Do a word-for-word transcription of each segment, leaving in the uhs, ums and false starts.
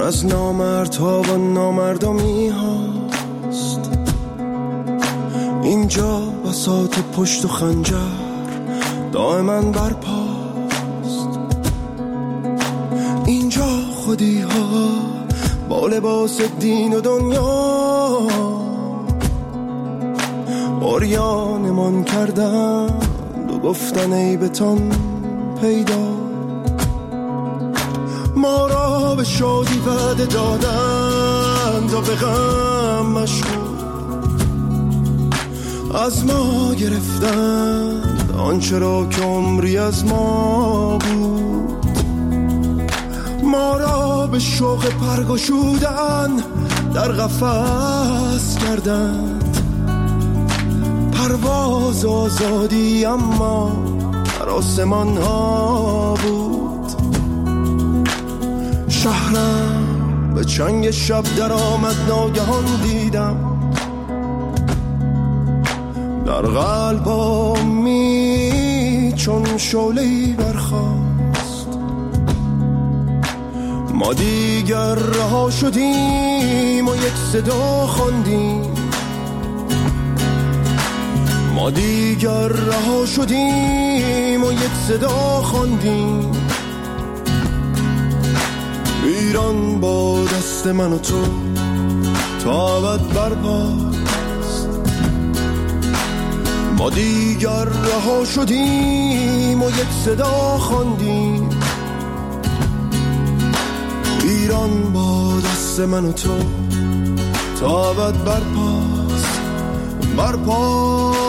از نامردها و نامردمی هاست. اینجا بساط پشت و خنجر دائما برپاست. اینجا خودی ها با لباس دین و دنیا عریانمان کردند و گفتن ای بتان پیدا. ما را به شادی وعده دادند و به غم مشغول، از ما گرفتند آنچه را که عمری از ما بود. ما را به شوق پرگشودن در قفس کردند، پرواز آزادی اما در آسمان ها بود. شهرم به چنگ شب در آمد، ناگهان دیدم در قلبامی چون شعله‌ای برخاست. ما دیگر رها شدیم و یک صدا خواندیم، ما دیگر رها شدیم و یک صدا خواندیم. ایران با دست من و تو تا ابد برپاست. ما دیگر رها شدیم و یک صدا خواندیم. ایران با دست من و تو تا ابد برپاست، برپاست.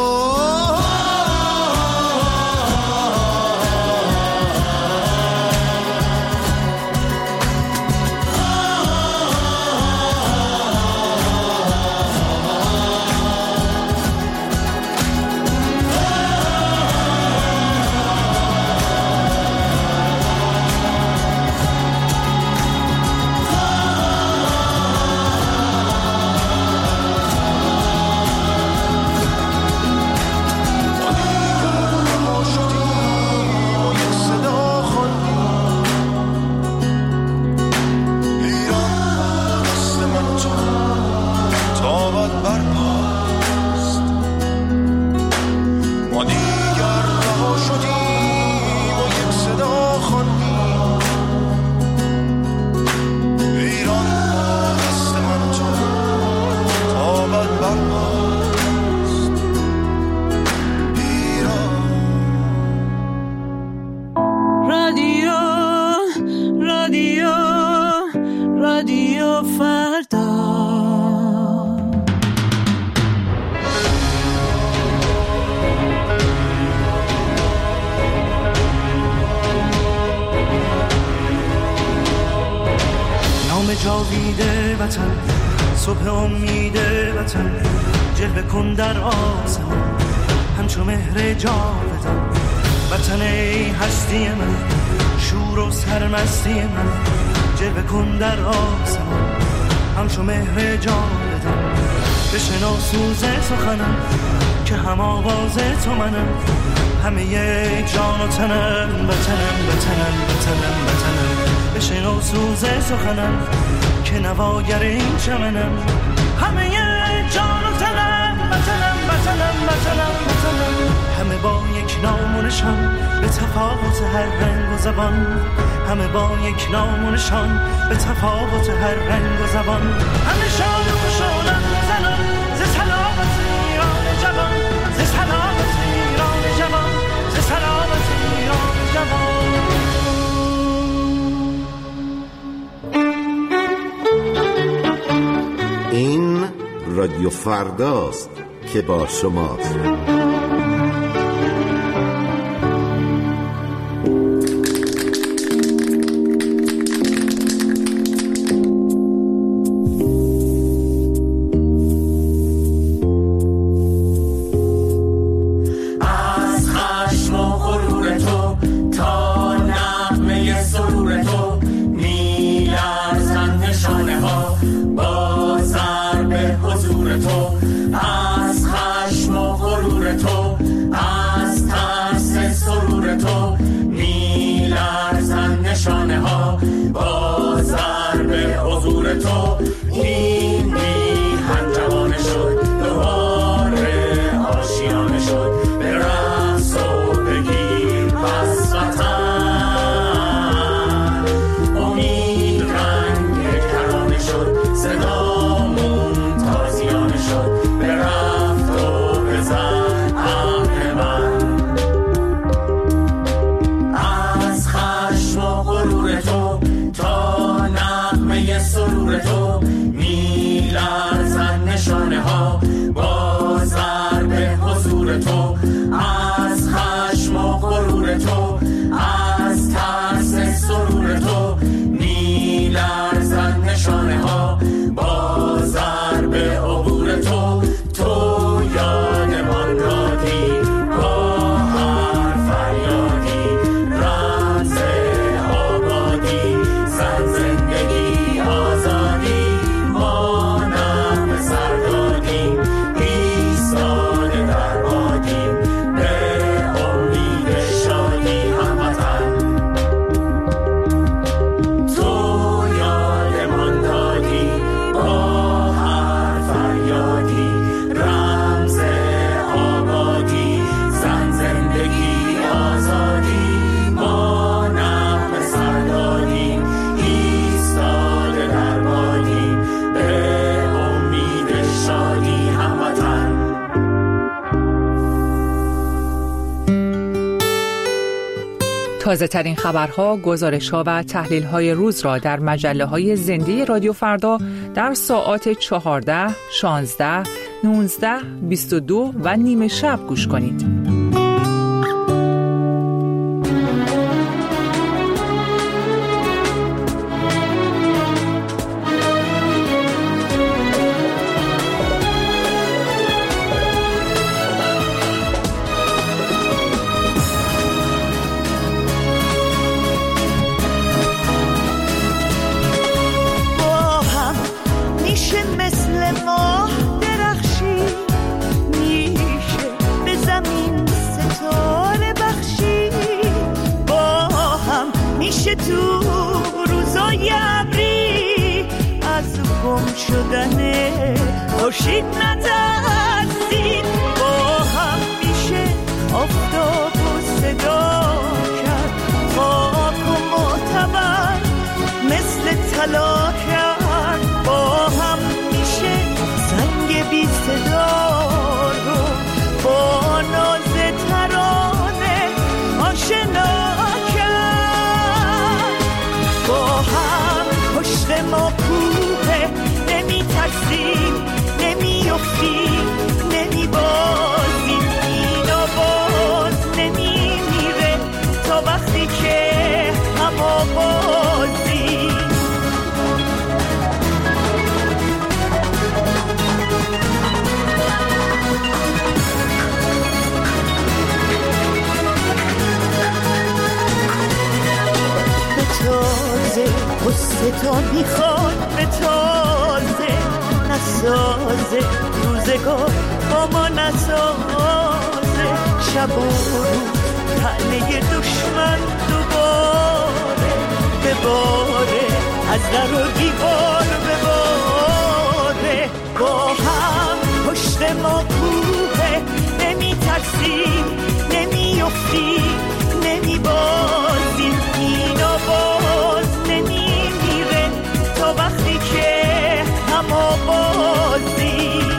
جاویده وطن، صبح امید وطن، جلوه کن در آسمان همچو مهر جاودان. وطن ای هستی من، شور و سرمستی من، جلوه کن در آسمان همچو مهر جاودان. بشنو سوز سخنم که هم آواز تو منم، همه یک جان و تنم، وطنم وطنم وطنم وطنم. بشنو سوز سخنم که نواگر این چمنم، همه یک جان و تنم، وطنم وطنم وطنم وطنم. همه با یک نام و نشان به تفاوت هر رنگ و زبان، همه با یک نام و نشان به تفاوت هر رنگ و زبان. همه شاد و خوشحالم زنان ز سلامت ایران جوان، ز سلامت ایران جوان، ز سلامت ایران جوان. این رادیو فرداست که با شماست. نشانه ها با ضرب حضور تو، از خشم و غرور تو، از ترس سرور تو، میلرزن نشانه ها با ضرب عبور تو. تو یادمان دادی با هر فریادی، رمز آبادی، زن زندگی آزادی، ما نغمه سر دادیم، ایستاده در بادیم، به امید شادی هموطن. تو یادمان دادی با هر فریادی، رمز آبادی، زن زندگی آزادی، ما نغمه سر دادیم، ایستاده در بادیم، به امید شادی هموطن. تازه ترین خبرها، گزارش‌ها و تحلیل‌های روز را در مجله‌های زنده رادیو فردا در ساعات چهارده، شانزده، نوزده، بیست و دو و نیمه شب گوش کنید. تو روزای ابری از گم شدن خورشید نترسید، با هم میشه آفتاب و صدا کرد، خاک و معتبر مثل طلا کرد، با هم میشه زنگ بی صدا رو با ناز ترانه آشنا کرد. با هم پشت ما کوه، نمی ترسیم، نمی افتیم، نمی بازیم، این آواز نمی میره تا وقتی که هم آوازیم. تازه قصه تا میخواد به تازه نسازه، روزگار با ما نسازه، شب و روز تنه دشمن دوباره بباره، از در و دیوار بباره. با هم پشت ما کوه، نمی ترسیم، نمی افتیم، نمی بازیم، این آواز نمی میره تا وقتی که هم آوازیم.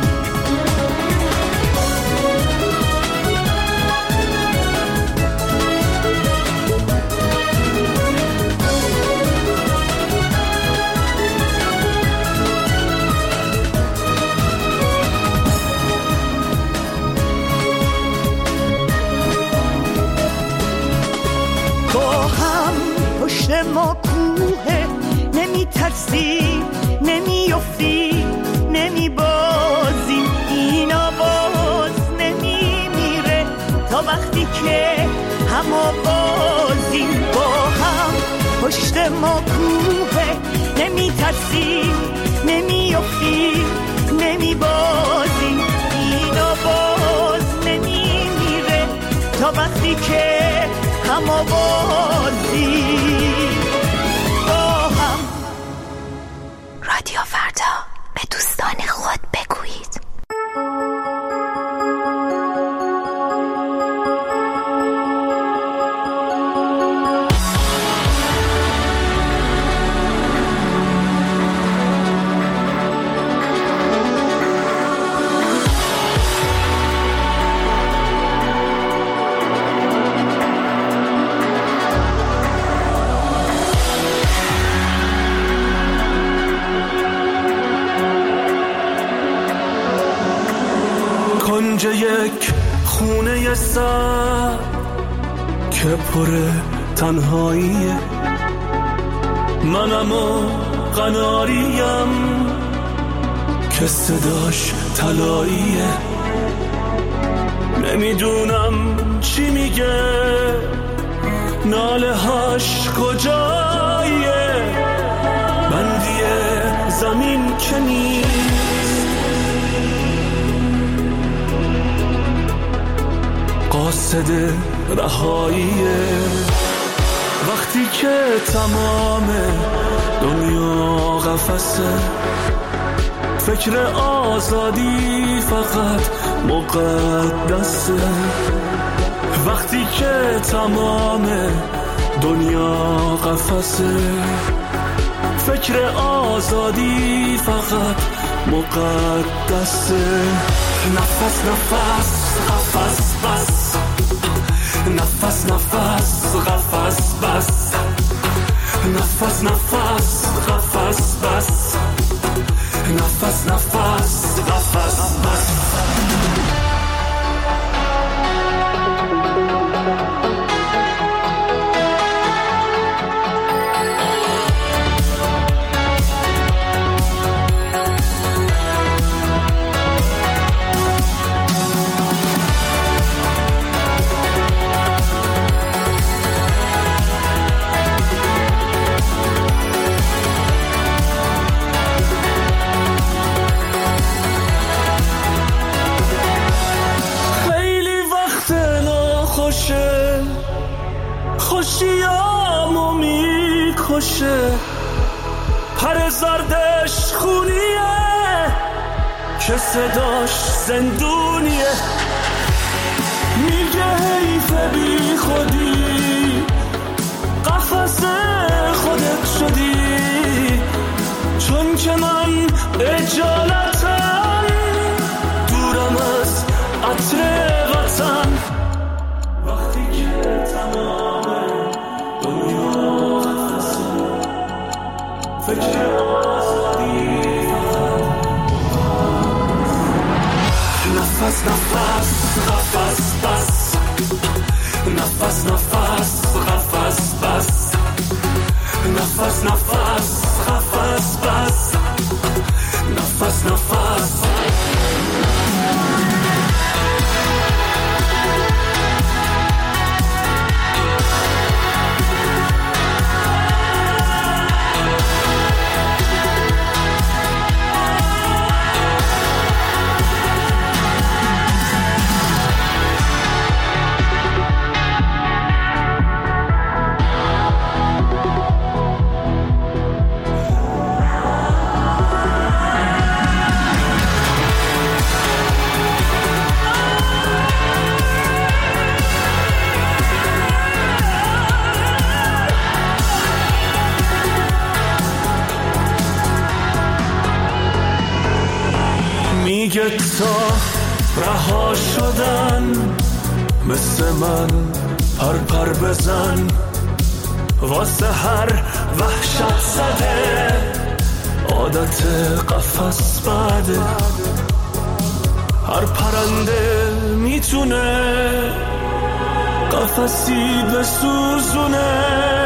پشت ما کوه، نمی ترسیم، نمی افتیم، نمی بازیم، این آواز نمی میره تا وقتی که هم آوازیم. با هم پشت ما کوه، نمی ترسیم، نمی افتیم، نمی بازیم، این آواز نمی میره تا وقتی که هم آوازیم. با هم رادیو فردا، به دوستان خود بگویید. خونه سر که پر تنهاییه، منم و قناریم که صداش طلاییه. نمیدونم چی میگه، ناله هاش کجاییه، بندی زمین که نیست، قاصد رهاییه. وقتی که تمام دنیا قفسه، فکر آزادی فقط مقدسه. وقتی که تمام دنیا قفسه، فکر آزادی فقط مقدسه. نفس نفس قفس بس، نفس نفس قفس بس، نفس نفس قفس بس، نفس نفس قفس بس. خوشیامو میکشه، پر زردش خونیه که صداش زندونیه. میگه حیف بی خودی، قفس خودت شدی، چون که من اجالتم دورم از عطر وطن. وقتی که تمام دنیا قفسه، فکر آزادی نفس نفس قفس بس، نفس نفس قفس بس، نفس نفس قفس بس، نفس نفس. میگه تا رها شدن مثل من پر پر بزن، واسه هر وحشت زده عادت قفس بده. هر پرنده میتونه قفسی بسوزونه،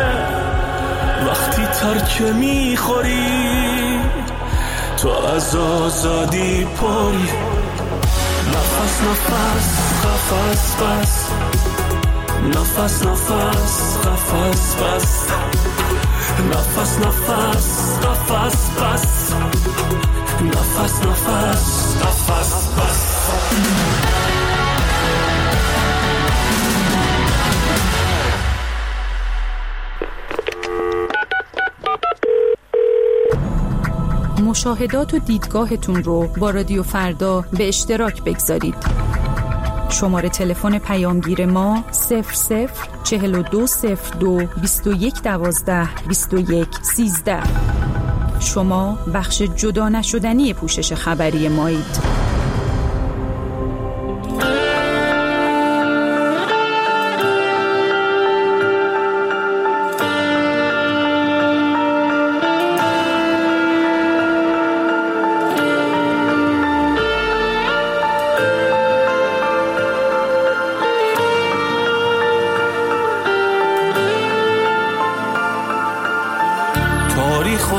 وقتی ترک میخوری تو از آزادی پری. نفس نفس قفس بس، نفس نفس قفس بس، نفس نفس قفس بس، نفس نفس قفس بس. مشاهدات و دیدگاهتون رو با رادیو فردا به اشتراک بگذارید. شماره تلفن پیامگیر ما صفر صفر چهل و دو صفر دو بیست و یک دوازده بیست و یک سیزده. شما بخش جدا نشدنی پوشش خبری مایید.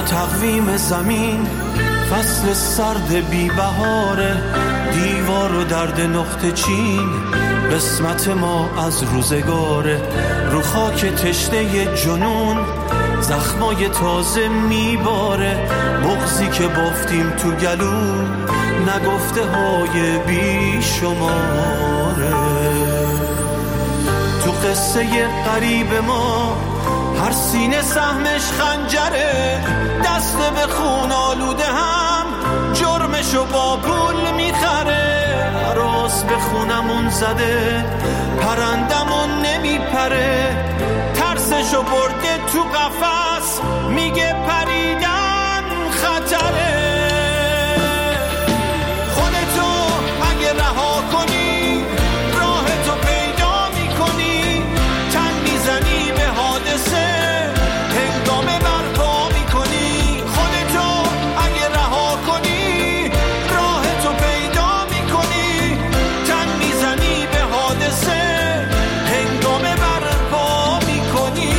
و تقویم زمین، فصل سرد بی بهاره، دیوار و درد نقطه چین، قسمت ما از روزگاره. رو خاک تشنه جنون زخمای تازه میباره، بغضی که بافتیم تو گلو نگفته های بی شماره. تو قصه قریب ما هر سینه سهمش خنجره، دست به خون آلوده هم جرمشو با پول میخره. راست به خونمون زده پرندمون نمیپره، ترسشو برده تو قفس میگه پریدن خطره. خودتو اگه رها کنی راهتو پیدا میکنی، تن میزنی به حادثه هنگامه برپا میکنی. خودتو اگه رها کنی راهتو پیدا میکنی، تن میزنی به حادثه هنگامه برپا میکنی.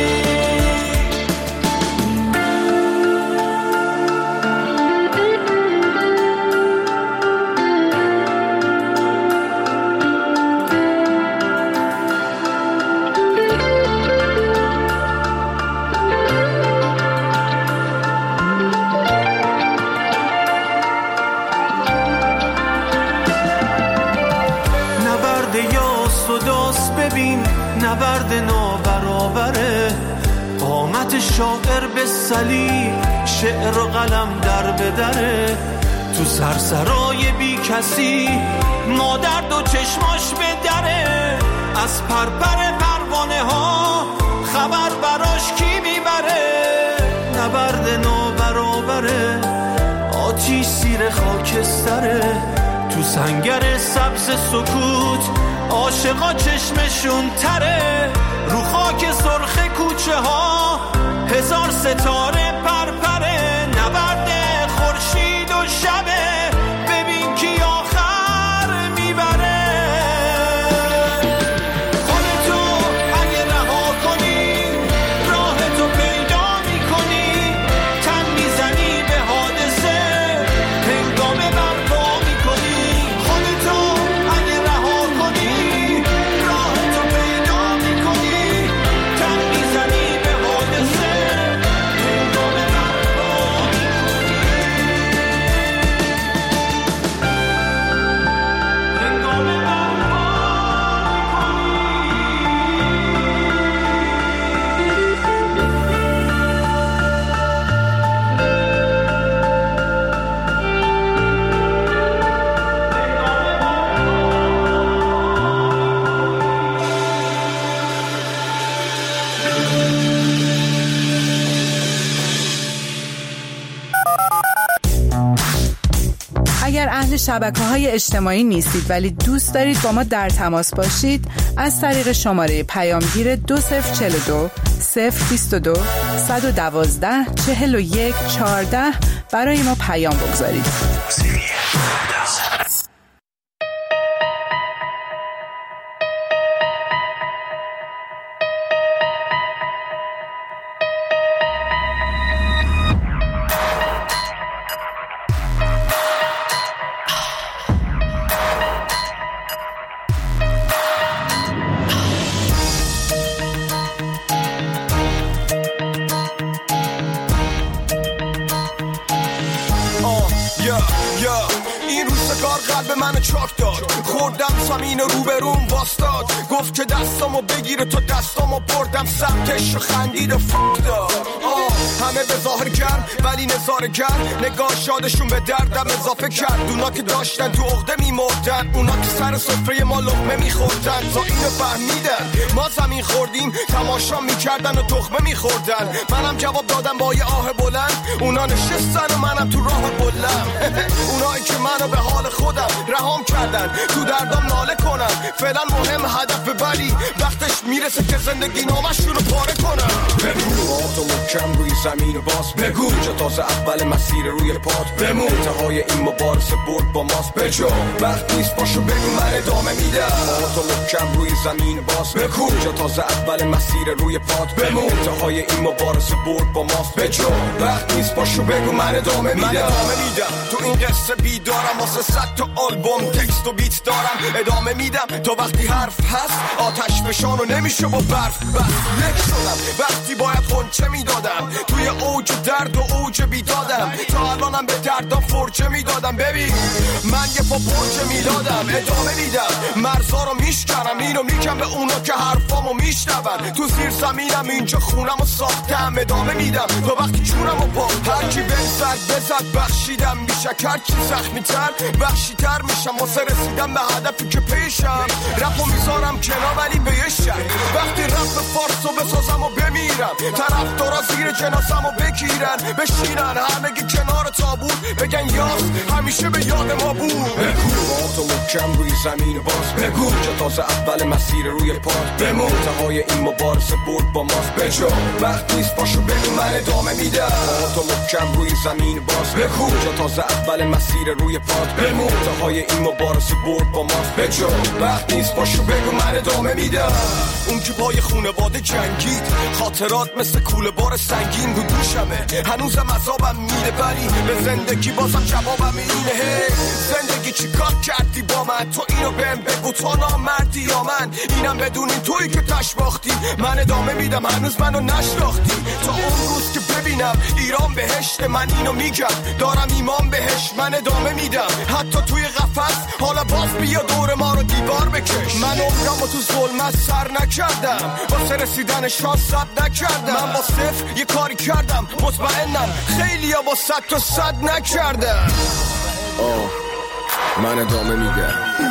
نبرد نابرابره، قامت شاعر به صلیب، شعر و قلم در بدره. تو سرسرای بی کسی مادر دو چشماش به دره، از پرپر پروانه ها خبر براش کی میبره. نبرد نابرابره، آتیش زیر خاکستره. تو سنگر سبز سکوت عاشقا چشمشون تره، رو خاک سرخ کوچه ها هزار ستاره پرپره. نبرد خورشید و شبه، ببین کی آخر میبره. خودتو اگه رها کنی راهتو پیدا میکنی، تن میزنی به حادثه هنگامه برپا میکنی. خودتو اگه رها کنی راهتو پیدا میکنی، تن میزنی به حادثه هنگامه برپا میکنی. هنگامه برپا اگر اهل شبکه‌های اجتماعی نیستید ولی دوست دارید با ما در تماس باشید، از طریق شماره پیامگیر دو صفر چهل و دو صفر بیست و دو صد و دوازده چهل و یک چهارده برای ما پیام بگذارید. منو چاک داد، خوردم زمین رو به روم باستاد، گفت که دستامو بگیره تو دستامو بردم سمتش و خندید و فک داد. همه به ظاهر گرم ولی نظاره گرم، نگاه شادشون به دردم اضافه کرد. اونا که داشتن تو عقده میمردن، اونا که سر سفره ما لقمه میخوردن. تا اینو فهمیدن ما زمین خوردیم، تماشا میکردن و تخمه میخوردن. منم جواب دادم با یه آه بلند، اونا نشستن و منم تو راه بلند. اونایی که منو به حال مال خودم رهام کردن تو دردام ناله کنن فعلا مهم هدف ببری وقتش میرسه که زندگی نامشون رو پاره کنن بگو تو محکم روی زمین باز بگو جا تازه اول مسیر روی پات بمون انتهای این مبارزه برد با ماست بجا وقت نیست باشو بگو من ادامه میدم تو محکم روی زمین باز بگو جا تازه اول مسیر روی پات بمون انتهای این مبارزه برد با ماست بجا وقت نیست باشو بگو من ادامه میدم من ادامه میدم تو این قصه بیدارم واسه صد تا آلبوم تکست و بیت دارم ادامه میدم تا وقتی حرف هست آتش فشان و نمیشه با برف بس یک شدم وقتی باید خونچه میدادم توی اوج درد و اوج بیدادم تا الانم به دردم فرچه میدادم ببین من یه پا پرچه میدادم ادامه میدم مرزا رو میشکنم اینو میگم به اونا که حرفامو میشنون تو زیر زمینم اینجا خونم و ساختم ادامه میدم تا وقتی جونم و پا هرکی بزد بزد بخشیدم میشه هرچی زخمی تر بخشی تر میشم واسه رسیدم به هدفی که پیشم رپو میذارم کنار ولی به یه شک وقتی رپ فارسو بسازم و بمیرم طرف دارا زیر جناسم و بگیرن بشینن همگی کنار تابوت بگن یاس همیشه به یاد ما بود بگو تو محکم روی زمین باز بگو جا تازه اول مسیر روی پات بمون انتهای این مبارزه برد با ماست بجا وقت نیست باشو بگو من ادامه میدم تو محکم روی زمین باز بگو جا تازه اول مسیر روی پات بمون انتهای این مبارزه برد با ماست بجا وقت نیست باشو بگو من ادامه میدم اون که پای خونواده جنگید خاطرات مثل کوله بار سنگین رو دوشمه هنوزم عذابم میده ولی به زندگی بازم جوابم اینه هی زندگی چی کار کردی با من تو اینو بهم بگو تو نامردی یا من اینم بدونین تویی که تش باختی من ادامه میدم هنوز منو نشناختی تا اون روز که ببینم ایران بهشت من اینو میگم دارم ایمان بهش من ادامه میدم حتی توی قفس حالا باز بیا دور ما رو دیوار بکش من عمرم و تو ظلمت سر نکردم واسه رسیدن شانس صد نکردم من با صفر یه کاری کردم مطمئنم خیلی ها با صد تا صد نکردم آه من ادامه میگم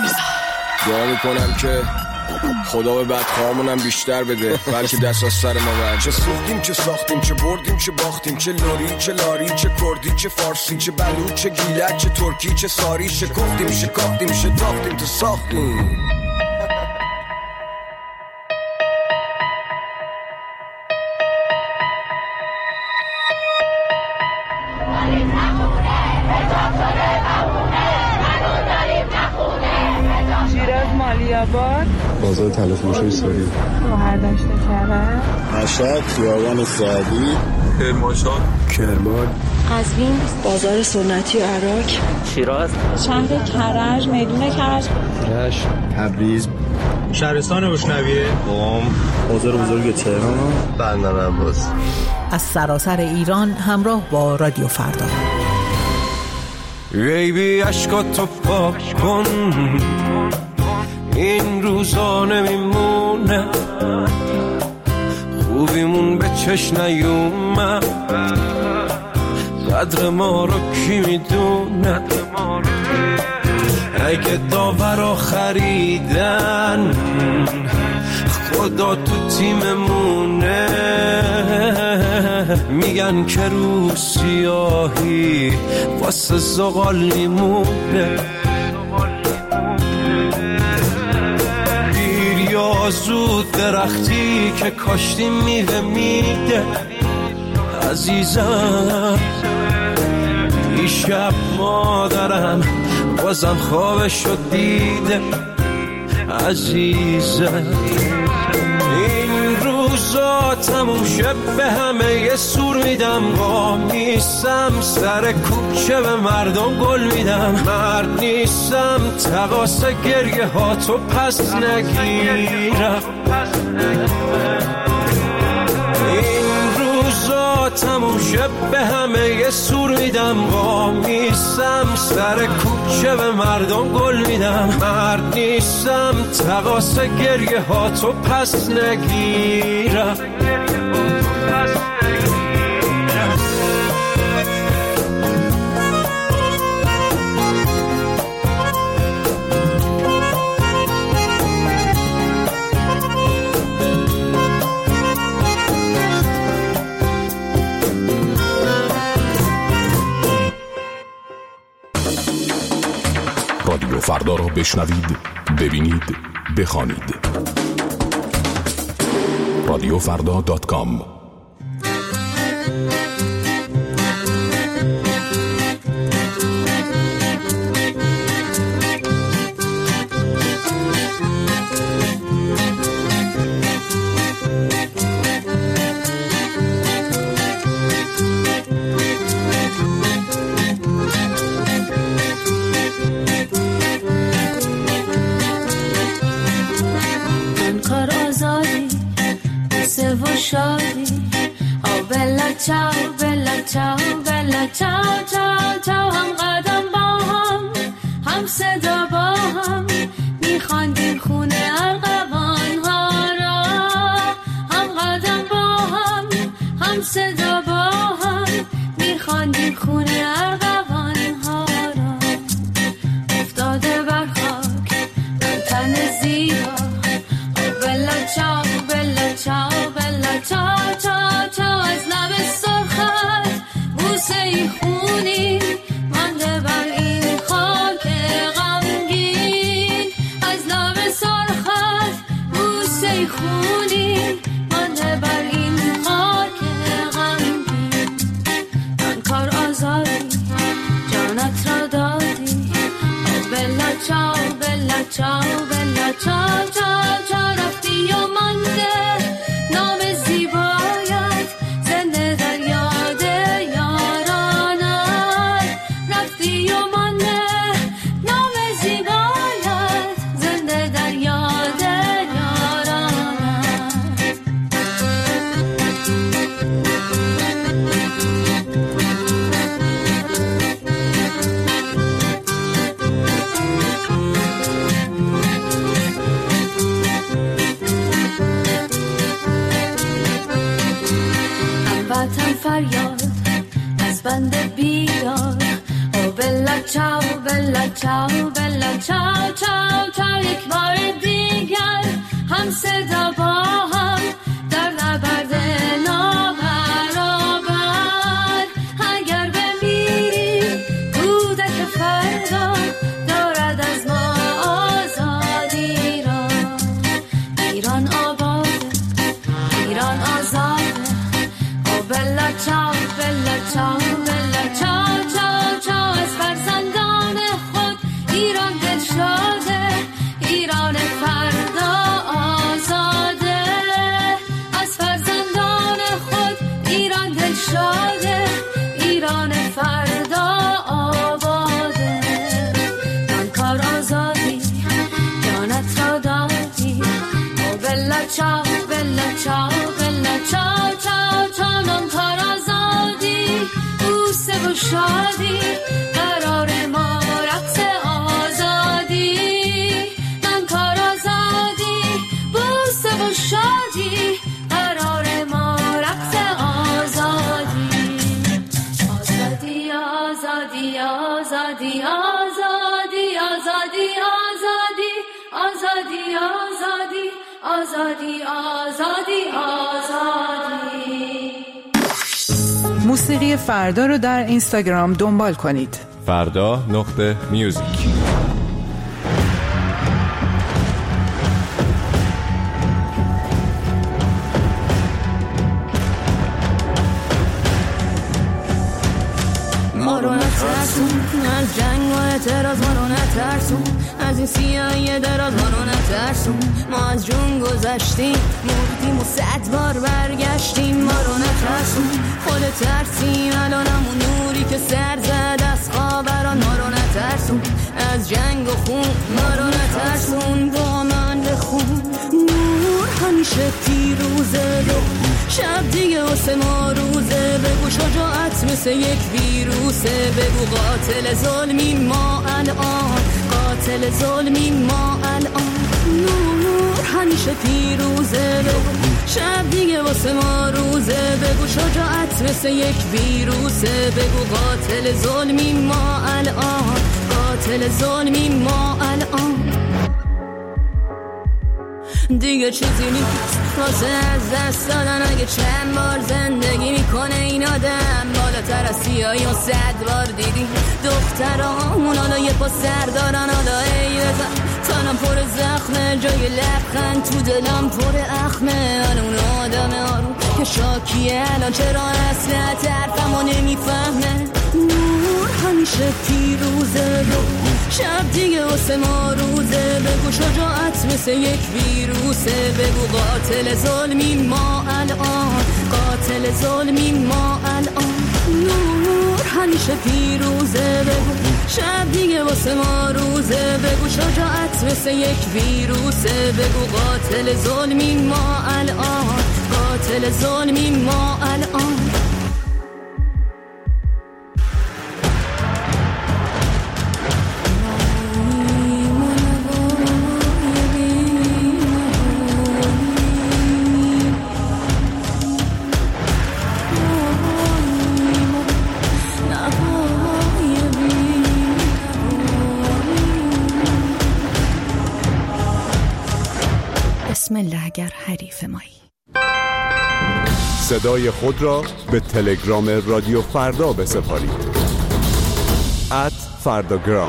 دعا میکنم که خدا به بدخواهمونم بیشتر بده بلکه دست از سر ما برد چه سوختیم چه ساختیم چه بردیم چه باختیم چه لوری چه لاری چه کردی چه فارسی چه بلوچ چه گیلک چه ترکی چه ساری شکفتیم شکافتیم شتافتیم تو ساختیم مالیاباد بازار تلفروشی ساری شوهر داشته کرد مشهد خیابان سعدی کرمانشاه کرمان قزوین بازار سنتی عراق شیراز شهر کرج میدون کرج رشت تبریز شهرستان بشنویه قم بازار بزرگ تهران بندر عباس از سراسر ایران همراه با رادیو فردا بیبی عشقاتو پاک کن این روزا نمیمونه خوبیمون به چش نیومد قدر ما رو کی میدونه اگه داورا خریدن خدا تو تیممونه میگن که رو سیاهی واسه زغال میمونه دیر یا زود درختی که کاشتی میوه میده عزیزم دیشب مادرم بازم خوابشو دیده عزیزم این روزا تموم شب به همه یه سور میدم با نیستم سر کوچه به مردم گل میدم مرد نیستم تقاس گریه ها تو پس نگیرم این روزا تموم شب به همه یه سور میدم با نیستم سر کوچه به مردم گل میدم مرد نیستم تقاس گریه ها تو پس نگیرم فردا را بشنوید، ببینید، بخوانید. رادیو فردا دات کام. چاو بلا چاو بلا چاو چاو چاو هم قدم با هم هم صدا با هم میخواندیم خونه ارغوان ها را، هم قدم با هم هم صدا با هم میخواندیم خونه ارغوان ها را. افتاده بر خاک تن زیبا بلا چاو بلا چاو بلا چاو چاو چاو از لب سرخت بوسه ای خونی مانده بر این خاک غمگین. از لب سرخت بوسه ای خونی مانده بر این خاک غمگین. من کار آزادی جانت را دادی بلا چاو بلا چاو بلا چاو چاو چاو رفتی و مانده نام زیبایت زنده در یاد یارانت. رفتی و مانده نام زیبایت زنده در یاد یارانت. هموطن فریاد از بند بیدار او بلا چاو بلا چاو بلا چاو چاو چاو یک بار دیگر هم صدا با هم در نبرد نابرابر. اگر بمیری کودک فردا دارد از ما آزادی را. ایران آباد، ایران آزاد بلا چاو بلا چاو بلا چاو چاو چاو از فرزندان خود ایران دل شاده، ایران فردا آزاده. از فرزندان خود ایران دل شاده، ایران فردا آباده. من کار آزادی جانت را دادی او بلا چاو بلا چاو بلا چاو چاو چاو. نام کار آزادی بوسه و شادی قرار ما رقص آزادی. نام کار آزادی بوسه و شادی قرار ما رقص آزادی. آزادی آزادی آزادی آزادی آزادی آزادی آزادی آزادی آزادی آزادی. موسیقی فردا رو در اینستاگرام دنبال کنید. فردا نقطه میوزیک. ما رو نترسون از جنگ و اعتراض، ما رو نترسون از این سیاهی دراز، ما رو نترسون. ما از جون گذشتیم مردیم و صد بار برگشتیم. ما رو نترسون خود ترسیم الان همون نوری که سر زد از خوابران. ما رو نترسون از جنگ و خون، ما رو نترسون با من بخون. نور همیشه پیروزه دو شب دیگه واسه ما روزه. بگو شجاعت مثل یک ویروسه، بگو قاتل ظلمی ما الان، قاتل ظلمی ما الان. نور همیشه پیروزه بگو شب دیگه واسه ما روزه. بگو شجاعت مثل یک ویروسه، بگو قاتل ظلمی ما الان، قاتل ظلمی ما الان. دیگه چیزی نیست واسه از دست دادن. اگه چند بار زندگی میکنه این آدم بالاتر از سیاهی و صد بار دیدی دخترامون حالا یه پا سر دارن. حالا ای بزن تنم پر زخمه جای لبخند تو دلم پر اخمه. حالا اون آدم آروم که شاکیه الان چرا اصلا طرفمو نمیفهمه. نور همیشه پیروزه شب دیگه واسه ما روزه. بگو شجاعت مثل یک ویروسه. بگو قاتل ظلمی ما الان قاتل ظلمی ما الان. نور همیشه پیروزه. بگو شب دیگه واسه ما روزه. بگو شجاعت مثل یک ویروسه. بگو قاتل ظلمی ما الان قاتل ظلمی ما الان. بسم الله اگر حریف مایی. صدای خود را به تلگرام رادیو فردا بسپارید. ات فرداگرام.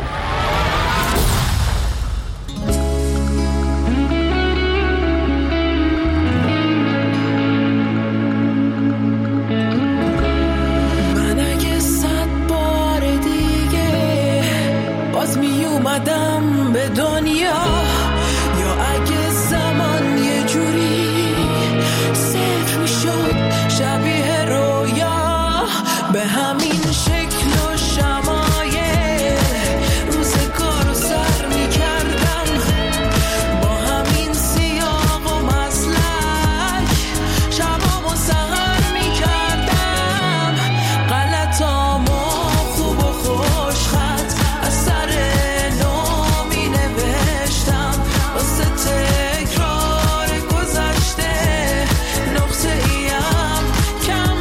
من اگه صد بار دیگه باز می اومدم به دنیا، یا اگه زمان یه جوری صفر می شد شبیه رویا، به همین شکل و شمایه روزگار رو سر می کردم، با همین سیاق و مسلک شبامو سهر می کردم، غلطامو خوب و خوش خط از سر نو می نوشتم، واسه تکرار گذشته نقطه ایم کم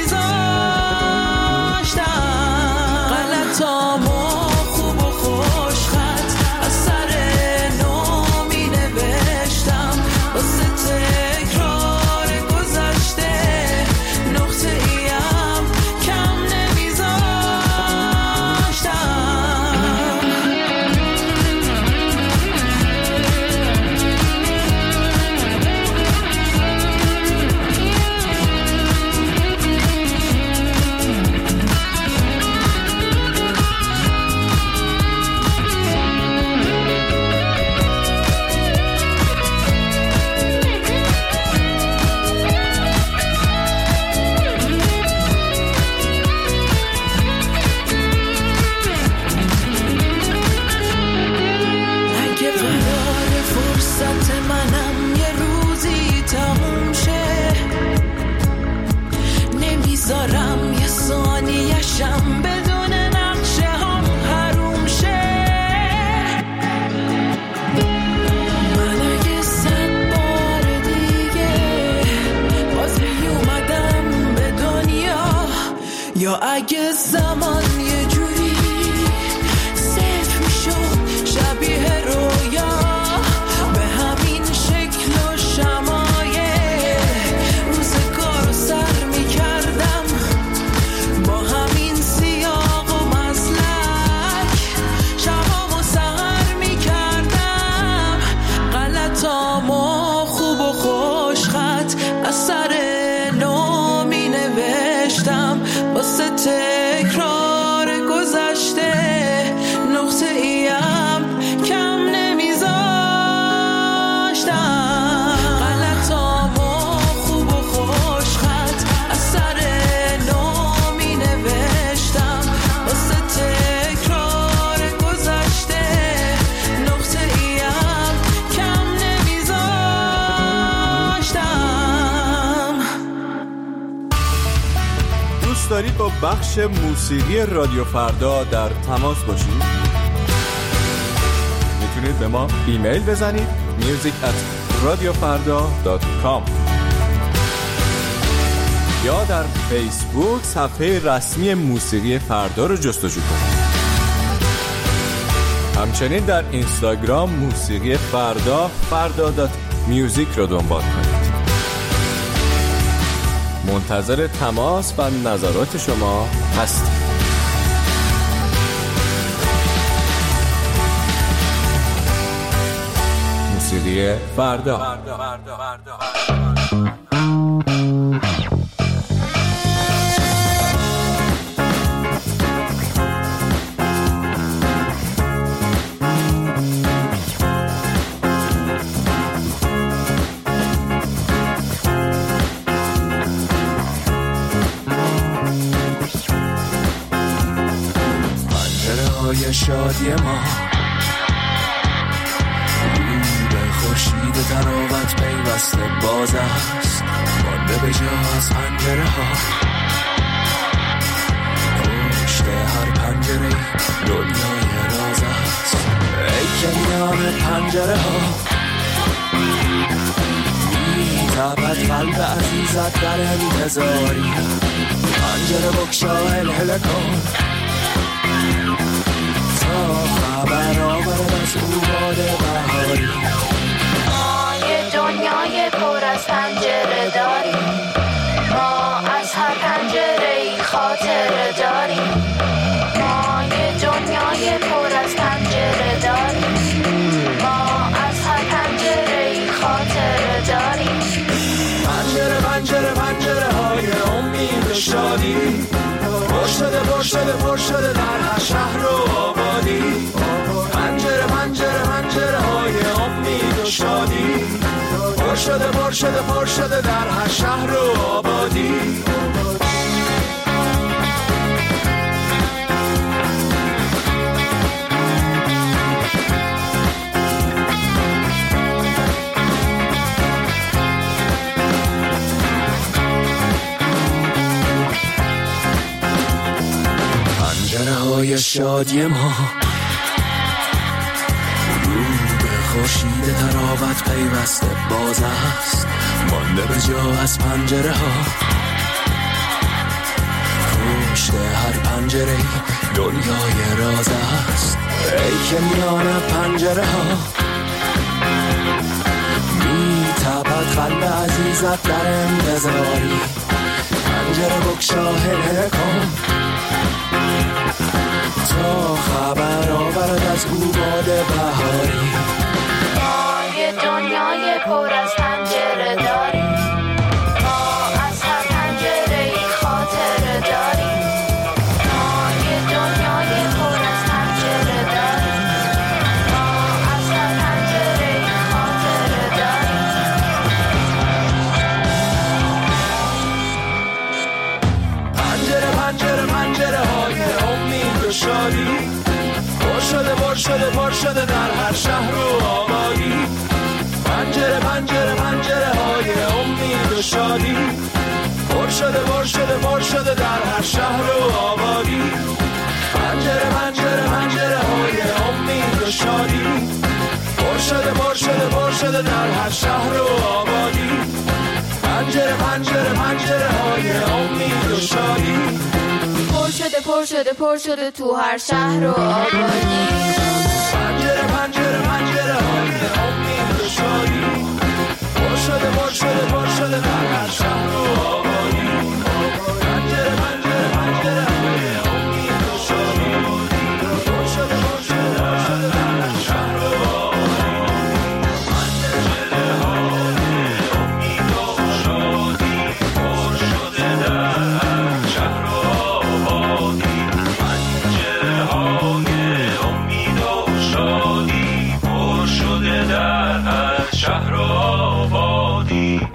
نمیذاشتم، غلطامو خوب و خوش خط از سر نو می نوشتم، واسه تکرار گذشته نقطه ایم کم نمیذاشتم. اگه قرار فرصت منم یه روزی تموم شه، نمیذارم یه ثانیه‌شم بدون نقشه هم حروم شه. من اگه صد بار دیگه باز می اومدم به دنیا، یا اگه زمان یه جوری صفر می شد شبیه رویا، به همین شکل و شمایه روزگار رو سر می کردم، با همین سیاق و مسلک شبامو سهر می کردم، غلطامو خوب و خوش خط از سر نو می نوشتم، واسه تکرار گذشته نقطه ایم کم نمیذاشتم، غلطامو خوب و خوش خط از سر نو می نوشتم، واسه تکرار گذشته نقطه ایم کم نمیذاشتم. دوست دارید با بخش موسیقی رادیو فردا در تماس باشید؟ میتونید به ما ایمیل بزنید music at radiofarda dot com یا در فیسبوک صفحه رسمی موسیقی فردا رو جستجو کنید. همچنین در اینستاگرام موسیقی فردا فردا دات میوزیک رو دنبال کنید. منتظر تماس و نظرات شما هستیم. موسیقی فردا. های شادی ما رو به خورشید تراوت پیوسته باز است، مانده به جا از پنجره ها، پشت هر پنجره دنیای راز است. ای که میان پنجره ها میتابد قلب عزیزت در انتظاری، پنجره بکشا هلهله کن خبر آورد از او باد بهاری. ما یه دنیای پر از پنجره داریم، ما از هر پنجره ای خاطره داریم. ما یه دنیای پر از پنجره داریم، ما از هر پنجره ای خاطره داریم. پنجره پنجره پنجره های امید و شادی، پر شده پر شده پر شده در هر شهر و آبادی. پنجره پنجره پنجره های امید و شادی، پر شده پر شده پر شده در هر شهر و آبادی. پنجره های شادی ما رو به خورشید تراوت پیوسته باز است، مانده به جا از پنجره ها، پشت هر پنجره دنیای راز است. ای که میان پنجره ها میتابد قلب عزیزت در انتظاری، پنجره بکشا هلهله کن تا خبر آورد از او باد بهاری. ما یه دنیای پر از پنجره داریم، ما از هر پنجره ای خاطره داریم. ما یه دنیای پر از پنجره داریم، ما از هر پنجره ای خاطره داریم. پنجره پنجره پنجره های امید و شادی، پر شده پر شده پر شده در هر شهر و آبادی. پنجره پنجره پنجره های امید و شادی، پر شده پر شده پر شده در هر شهر و آبادی. پنجره پنجره پنجره های امید و شادی، پر شده پر شده پر شده در هر شهر و آبادی. پنجره پنجره پنجره های امید و شادی، پر شده پر شده پر شده تو هر شهر و آبادی. پنجره پنجره پنجره های امید و شادی، پر شده پر شده پر شده در هر شهر و آبادی. پنجره پنجره پنجره های امید و شادی، پر شده پر شده پر شده در هر شهر و آبادی. پنجره های امید و شادی، پر شده در هر شهر و آبادی. پنجره های امید و شادی، پر شده در هر شهر و آبادی.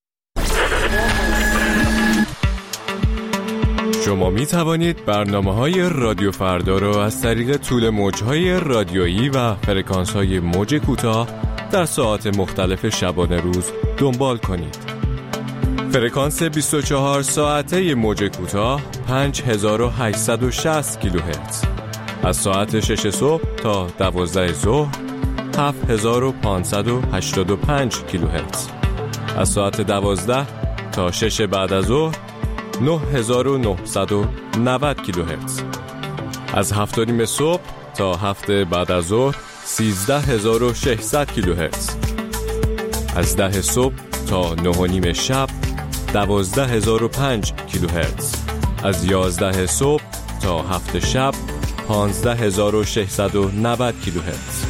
شما می توانید برنامه‌های رادیو فردا را از طریق طول موج‌های رادیویی و فرکانس‌های موج کوتاه در ساعات مختلف شبانه روز دنبال کنید. فرکانس بیست و چهار ساعته موج کوتاه پنج هزار و هشتصد و شصت کیلوهرتز، از ساعت شش صبح تا دوازده ظهر هفت هزار و پانصد و هشتاد و پنج کیلوهرتز، از ساعت دوازده تا شش بعد از ظهر نه هزار و نهصد و نود کیلوهرتز، از هفت و نیم صبح تا هفت بعد از ظهر سیزده هزار و ششصد کیلوهرتز. از ده صبح تا نه و نیم شب دوازده هزار و پنج کیلوهرتز، از یازده صبح تا هفت شب پانزده هزار و ششصد و نود کیلوهرتز.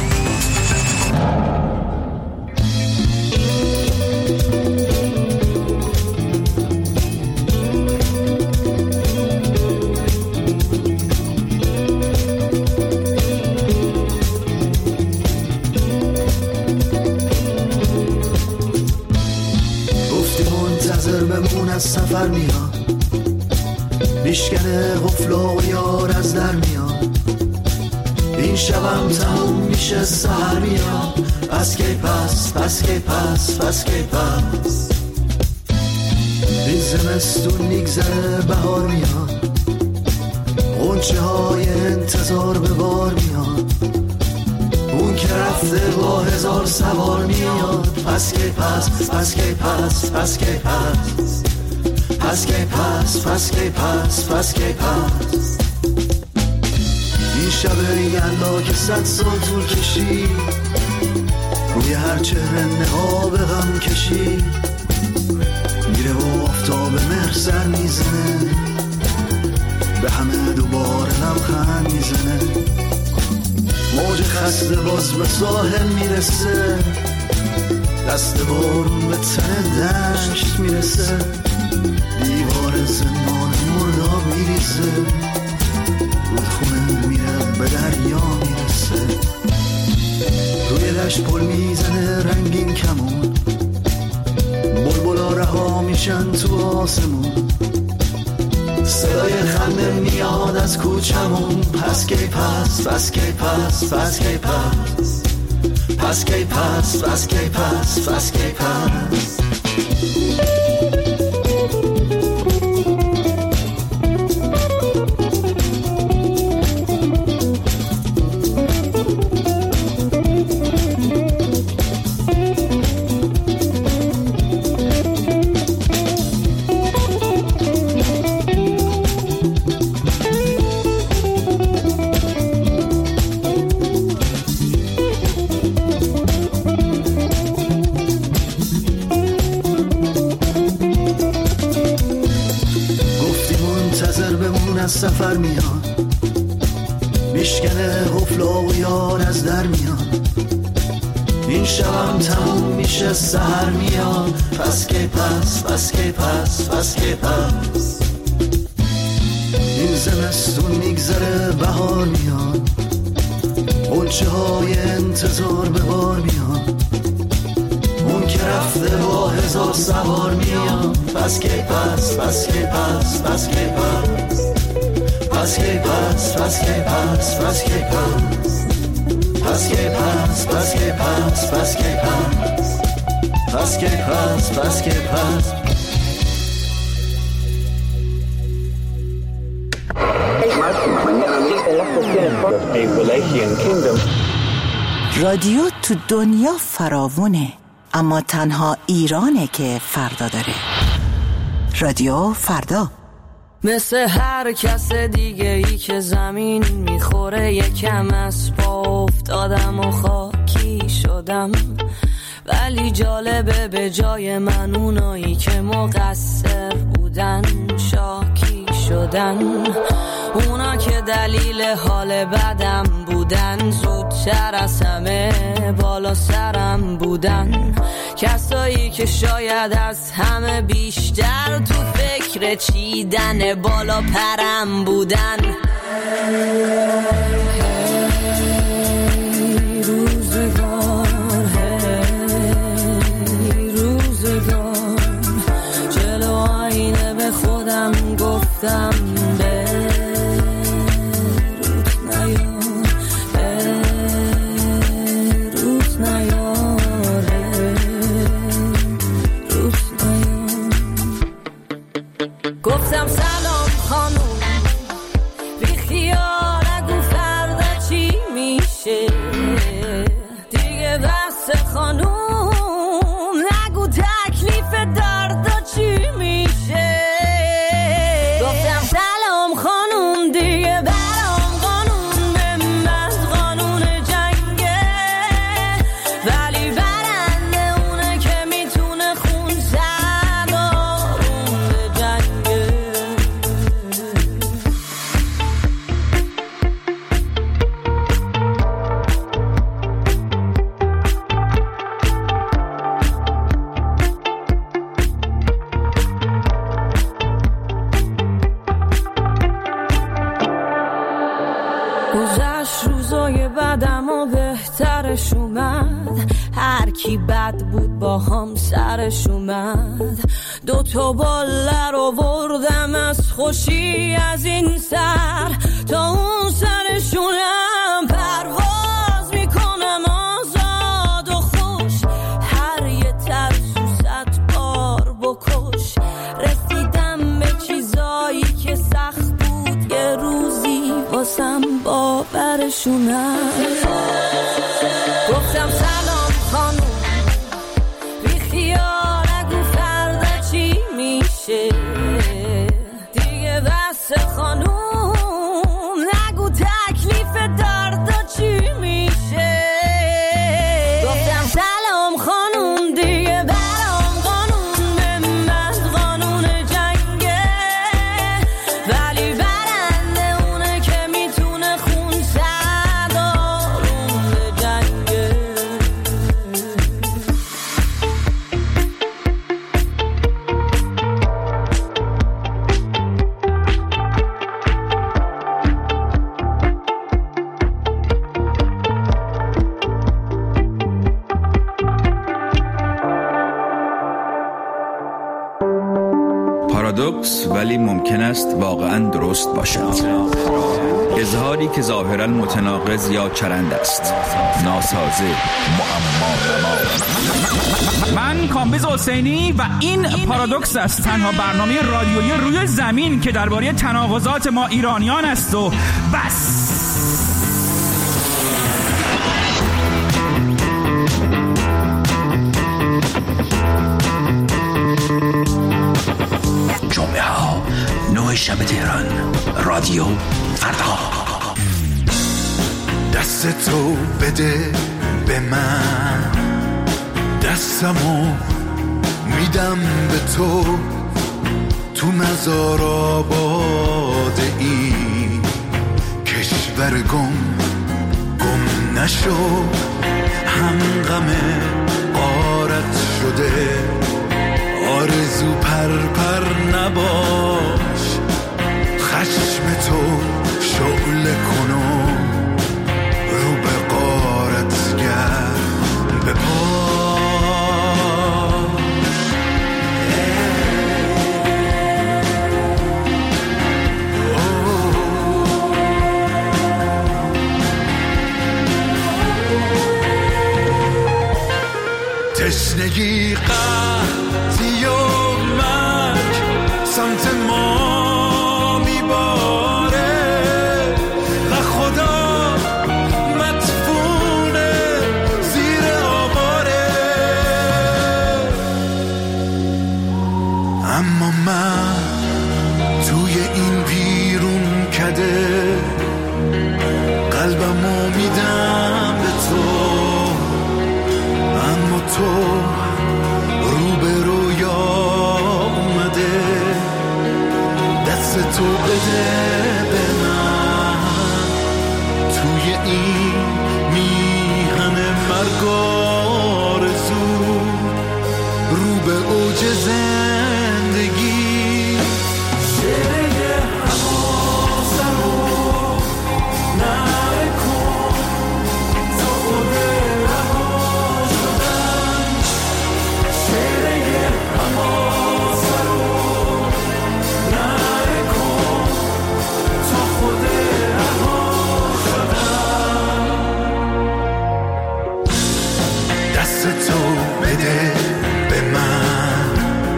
سفر میاد میشکنه غفلا و یار از در میاد، این شبم تموم میشه سهر میاد، پس کی پس پس کی پس پس کی پس این زمستون میگذره بهار میاد، غنچه های انتظار به بار میاد، اون که رفته با هزار سوار میاد، پس کی پس پس کی پس پس کی پس پس کی پس پس کی پس پس کی پس این شب یلا که صد سال طول کشید، روی هر چهره نقاب غم کشید، میره و آفتاب مهر سر میزنه، به همه دوباره لبخند میزنه، موج خسته باز به ساحل میرسه، دست بارون به تن دشت میرسه، دیوار زندان مرداب میریزه، رودخونه میره به دریا میرسه، روی دشت پل میزنه رنگین کمون، بلبلا رها میشن تو آسمون، صدای خنده میاد از کوچمون، پس کی پس پس کی پس پس کی پس پس کی پس پس کی پس پس کی پس سفر میاد میشکنه غفلا و یار از در میاد، این شبم تموم میشه سهر میاد، پس کی پس پس کی پس پس کی پس این زمستون میگذره بهار میاد، غنچه های انتظار به بار میاد، اون که رفته با هزار سوار میاد، پس کی پس پس کی پس پس کی پس پس کی پس پس کی پس پس کی پس پس کی پس پس کی پس پس کی پس پس کی پس پس کی پس رادیو تو دنیا فراوونه، اما تنها ایرانه که فردا داره. رادیو فردا. مثل هر کس دیگه ای که زمین میخوره یکم از پا افتادم و خاکی شدم، ولی جالبه به جای من اونایی که مقصر بودن شاکی شدن، اونا که دلیل حال بدم بودن زودتر از همه بالا سرم بودن، کسایی که شاید از همه بیشتر تو فکر چیدن بالا پرم بودن. هی روزگار، هی روزگار، جلو آینه به خودم گفتم گفتم سلام خانوم، بی خیال نگو فردا اومد، هر کی بد بود با هم سرش اومد. دو تا باله رو بردم از خوشی از این سر تا اون سرشونم، پرواز میکنم آزاد و خوش، هر یه ترسو صد بار بکش. رسیدم به چیزایی که سخت بود یه روزی واسم باورشونم. گفتم سلام خانوم، بی خیال نگو فردا چی میشه دیگه، بس خانوم نگو تکلیف دردا چی میشه. گفتم سلام خانوم دیگه برام قانون به من قانون جنگه، ولی برنده اونه که میتونه خون سرد آروم به جنگه. پارادوکس ولی ممکن است واقعا درست باشد. اظهاری که ظاهرا متناقض یا چرند است، ناسازه، معما. من کامبیز حسینی و این پارادوکس است، تنها برنامه رادیویی روی زمین که درباره تناقضات ما ایرانیان است و بس. جمعه ها نه شب تهران، رادیو فردا. دست تو بده به من، دستمو میدم به تو، تو مزار آباد ای کشور گم گم نشو، هم غم غارت شده، آرزو پر پر نباش، خشم تو شعله کنو رو به غارت گرد به پاش. تشنگی قحطی و مرگ سمت ما میباره و خدا مدفونه زیر آواره، اما من توی این بیرون کده قلبمو میدم به تو، اما تو رو به رویا اومده، دست تو بده به من، توی این میهن مرگ آرزو رو به اوج زندگی. شعله حواسم رو نکن تا خود رها شدن، شعله حواسم رو نکن تا خود رها شدن. دست تو بده به من،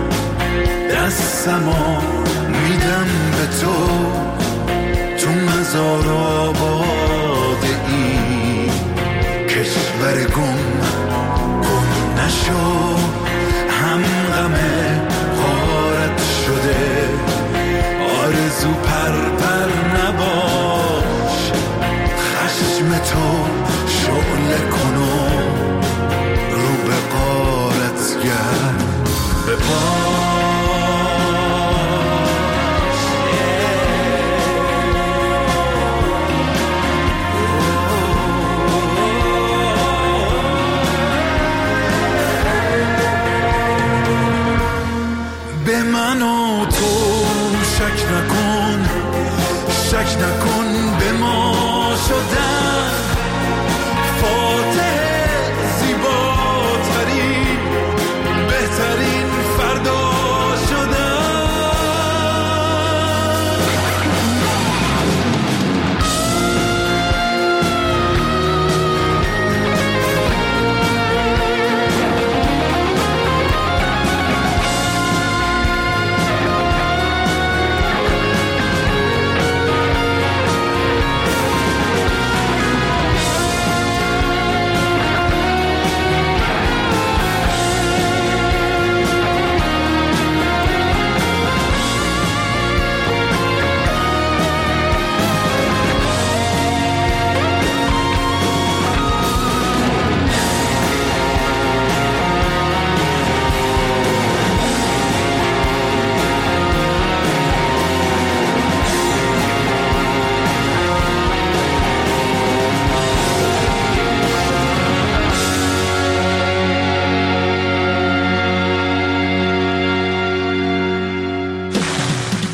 دستمو میدم به تو، تو مزار آباد ای کشور گم گم نشو، هم غم غارت شده، آرزو پر پر نباش، خشم تو شعله کنو رو به غارت گرد به پاش.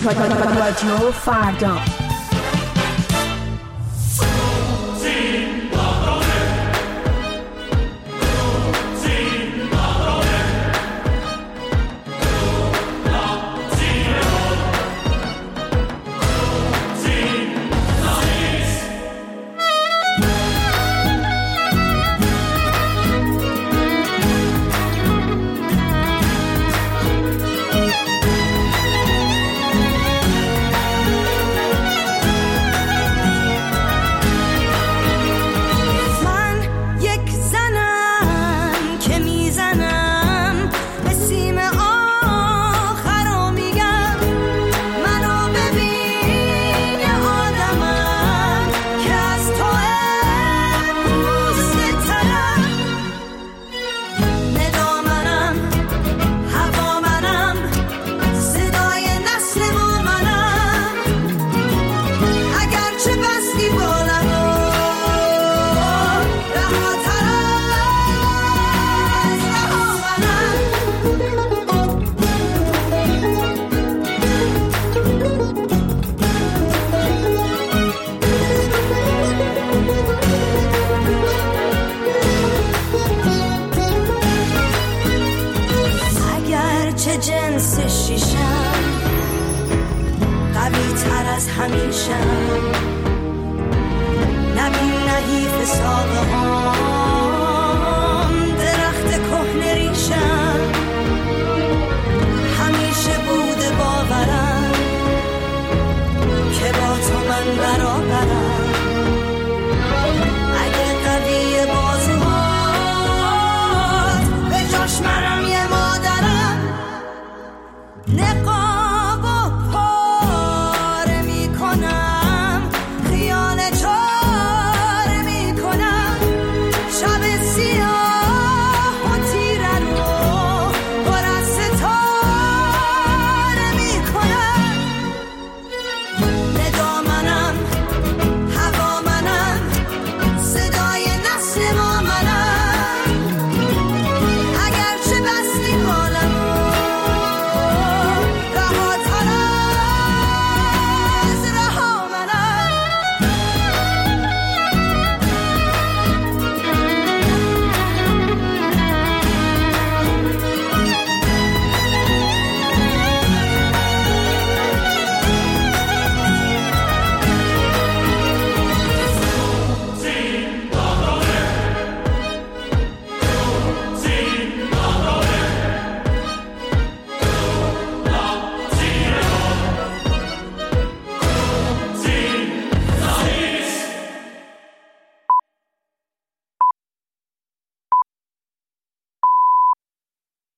رادیو فردا. همیشه نبین نحیف ساقه ها